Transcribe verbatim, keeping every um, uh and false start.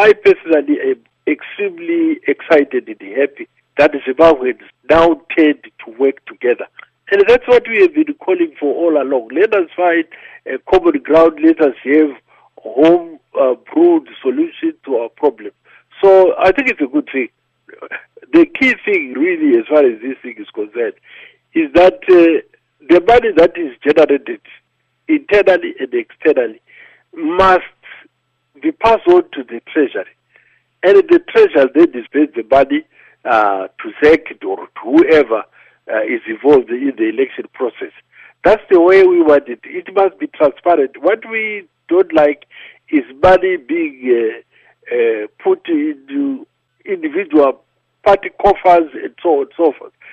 I personally am extremely excited and happy that Zimbabwe has now turned to work together. And that's what we have been calling for all along. Let us find a common ground. Let us have home uh, brewed solution to our problem. So I think it's a good thing. The key thing really as far as this thing is concerned is that uh, the money that is generated internally and externally must be passed on to the treasury. And the treasury then dispense the money uh, to Z E C or to whoever uh, is involved in the election process. That's the way we want it. It must be transparent. What we don't like is money being uh, uh, put into individual party coffers and so on and so forth.